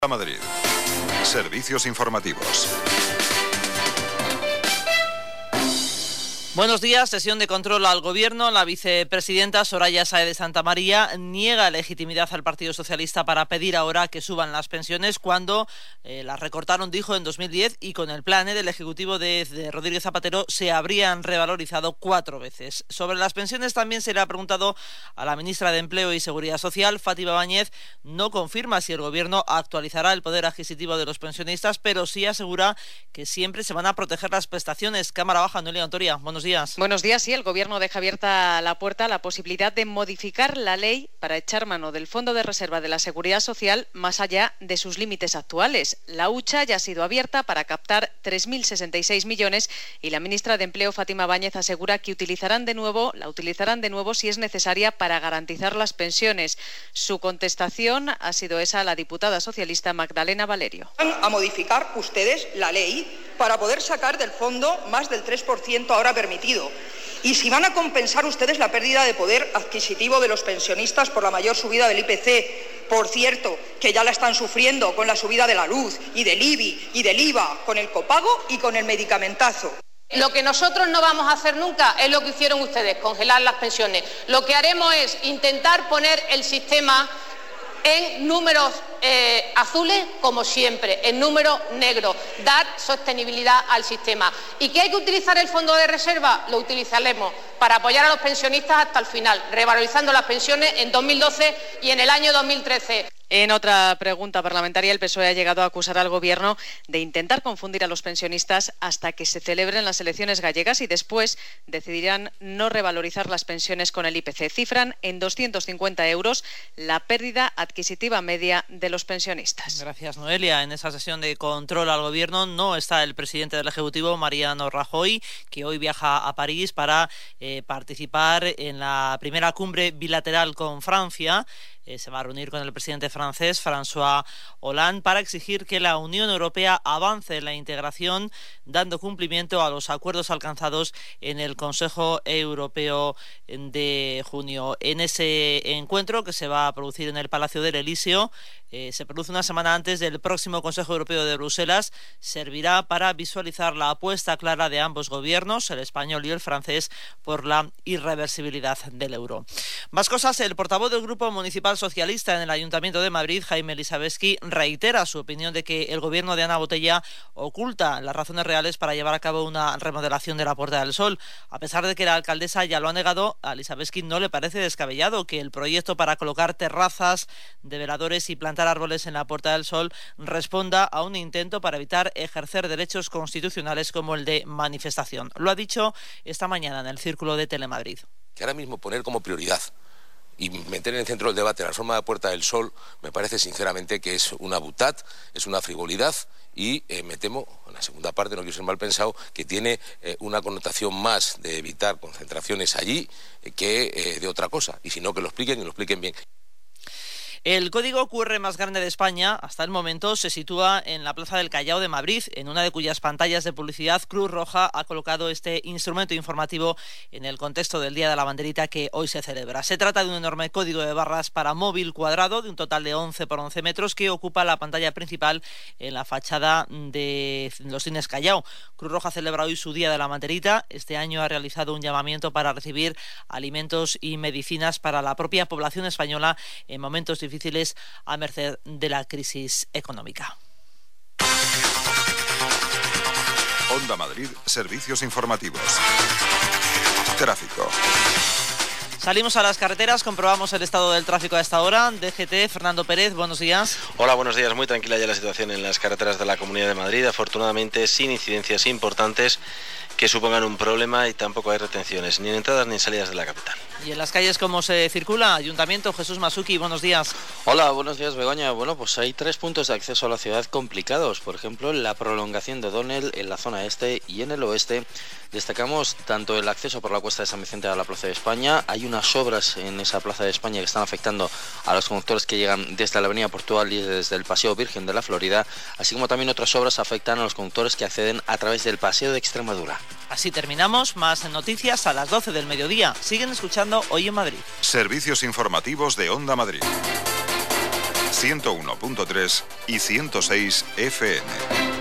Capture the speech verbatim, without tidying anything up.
Madrid. Servicios informativos. Buenos días. Sesión de control al Gobierno. La vicepresidenta Soraya Sáez de Santamaría niega legitimidad al Partido Socialista para pedir ahora que suban las pensiones cuando eh, las recortaron, dijo, en dos mil diez, y con el plan eh, del Ejecutivo de, de Rodríguez Zapatero se habrían revalorizado cuatro veces. Sobre las pensiones también se le ha preguntado a la ministra de Empleo y Seguridad Social, Fátima Báñez. No confirma si el Gobierno actualizará el poder adquisitivo de los pensionistas, pero sí asegura que siempre se van a proteger las prestaciones. Cámara Baja, Noelia Ontoria. Buenos días. Buenos días. Sí, el Gobierno deja abierta la puerta a la posibilidad de modificar la ley para echar mano del Fondo de Reserva de la Seguridad Social más allá de sus límites actuales. La hucha ya ha sido abierta para captar tres mil sesenta y seis millones y la ministra de Empleo, Fátima Báñez, asegura que utilizarán de nuevo, la utilizarán de nuevo si es necesaria para garantizar las pensiones. Su contestación ha sido esa a la diputada socialista Magdalena Valerio. Van a modificar ustedes la ley para poder sacar del fondo más del tres por ciento ahora permitido. Y si van a compensar ustedes la pérdida de poder adquisitivo de los pensionistas por la mayor subida del I P C, por cierto, que ya la están sufriendo con la subida de la luz y del I B I y del I V A, con el copago y con el medicamentazo. Lo que nosotros no vamos a hacer nunca es lo que hicieron ustedes, congelar las pensiones. Lo que haremos es intentar poner el sistema en números eh, azules, como siempre, en números negros, dar sostenibilidad al sistema. ¿Y que hay que utilizar el fondo de reserva? Lo utilizaremos para apoyar a los pensionistas hasta el final, revalorizando las pensiones en dos mil doce y en el año dos mil trece. En otra pregunta parlamentaria, el P S O E ha llegado a acusar al Gobierno de intentar confundir a los pensionistas hasta que se celebren las elecciones gallegas y después decidirán no revalorizar las pensiones con el I P C. Cifran en doscientos cincuenta euros la pérdida adquisitiva media de los pensionistas. Gracias, Noelia. En esa sesión de control al Gobierno no está el presidente del Ejecutivo, Mariano Rajoy, que hoy viaja a París para eh, participar en la primera cumbre bilateral con Francia. Eh, se va a reunir con el presidente francés, François Hollande, para exigir que la Unión Europea avance en la integración, dando cumplimiento a los acuerdos alcanzados en el Consejo Europeo de junio. En ese encuentro, que se va a producir en el Palacio del Elíseo, eh, se produce una semana antes del próximo Consejo Europeo de Bruselas, servirá para visualizar la apuesta clara de ambos gobiernos, el español y el francés, por la irreversibilidad del euro. Más cosas. El portavoz del Grupo Municipal Socialista en el Ayuntamiento de Madrid, Jaime Elisabetsky, reitera su opinión de que el gobierno de Ana Botella oculta las razones reales para llevar a cabo una remodelación de la Puerta del Sol. A pesar de que la alcaldesa ya lo ha negado, a Elisabetsky no le parece descabellado que el proyecto para colocar terrazas de veladores y plantar árboles en la Puerta del Sol responda a un intento para evitar ejercer derechos constitucionales como el de manifestación. Lo ha dicho esta mañana en el Círculo de Telemadrid. Que ahora mismo poner como prioridad y meter en el centro del debate la reforma de la Puerta del Sol me parece sinceramente que es una butad, es una frivolidad y eh, me temo, en la segunda parte, no quiero ser mal pensado, que tiene eh, una connotación más de evitar concentraciones allí eh, que eh, de otra cosa. Y si no, que lo expliquen y lo expliquen bien. El código cu erre más grande de España, hasta el momento, se sitúa en la Plaza del Callao de Madrid, en una de cuyas pantallas de publicidad Cruz Roja ha colocado este instrumento informativo en el contexto del Día de la Banderita que hoy se celebra. Se trata de un enorme código de barras para móvil cuadrado de un total de once por once metros que ocupa la pantalla principal en la fachada de los Cines Callao. Cruz Roja celebra hoy su Día de la Banderita. Este año ha realizado un llamamiento para recibir alimentos y medicinas para la propia población española en momentos difíciles difíciles a merced de la crisis económica. Onda Madrid, servicios informativos. Tráfico. Salimos a las carreteras, comprobamos el estado del tráfico a esta hora. D G T, Fernando Pérez, buenos días. Hola, buenos días. Muy tranquila ya la situación en las carreteras de la Comunidad de Madrid. Afortunadamente, sin incidencias importantes que supongan un problema y tampoco hay retenciones, ni en entradas ni en salidas de la capital. ¿Y en las calles cómo se circula? Ayuntamiento, Jesús Masuki, buenos días. Hola, buenos días, Begoña. Bueno, pues hay tres puntos de acceso a la ciudad complicados. Por ejemplo, la prolongación de O'Donnell en la zona este y en el oeste. Destacamos tanto el acceso por la Cuesta de San Vicente a la Plaza de España. Hay unas obras en esa Plaza de España que están afectando a los conductores que llegan desde la Avenida Portugal y desde el Paseo Virgen de la Florida, así como también otras obras afectan a los conductores que acceden a través del Paseo de Extremadura. Así terminamos. Más noticias a las doce del mediodía. Siguen escuchando Hoy en Madrid. Servicios informativos de Onda Madrid. ciento uno punto tres y ciento seis F M.